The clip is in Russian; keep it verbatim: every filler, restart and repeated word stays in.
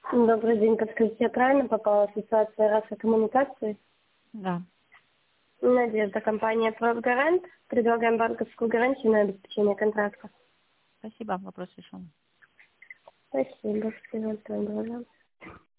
Добрый день, подскажите, я правильно попала в ассоциацию Раса коммуникации? Да. Надежда, компания «Профгарант». Предлагаем банковскую гарантию на обеспечение контракта. Спасибо, вопрос решен. Спасибо, всего доброго.